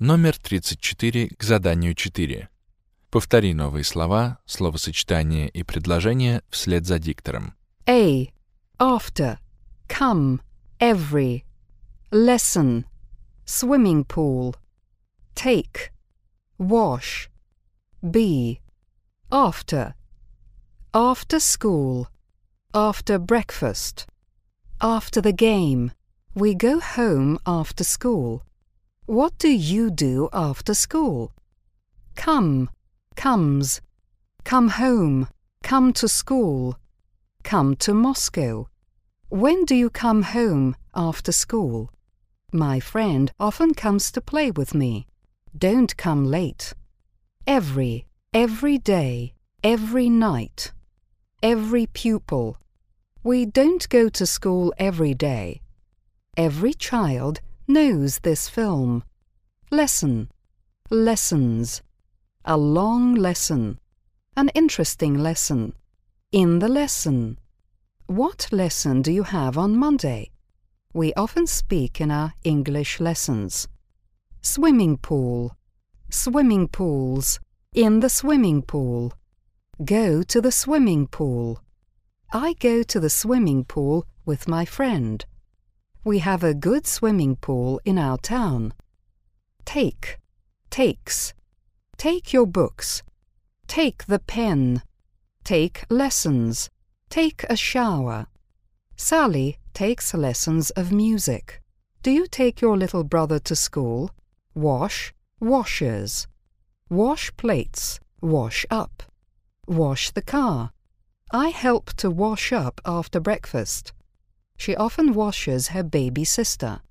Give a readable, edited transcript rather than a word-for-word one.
Номер 34 к заданию 4. Повтори новые слова, словосочетания и предложения вслед за диктором. A. After. Come. Every. Lesson. Swimming pool. Take. Wash. B. After. After school. After breakfast. After the game. We go home after school. What do you do after school? Come. Comes. Come home. Come to school. Come to Moscow. When do you come home after school? My friend often comes to play with me. Don't come late. Every day, every night. Every pupil. We don't go to school every day. Every child knows this film. Lesson. Lessons. A long lesson. An interesting lesson. In the lesson. What lesson do you have on Monday? We often speak in our English lessons. Swimming pool. Swimming pools. In the swimming pool. Go to the swimming pool. I go to the swimming pool with my friend. We have a good swimming pool in our town. Take. Takes. Take your books. Take the pen. Take lessons. Take a shower. Sally takes lessons of music. Do you take your little brother to school? Wash. Washers. Wash plates. Wash up. Wash the car. I help to wash up after breakfast. She often washes her baby sister.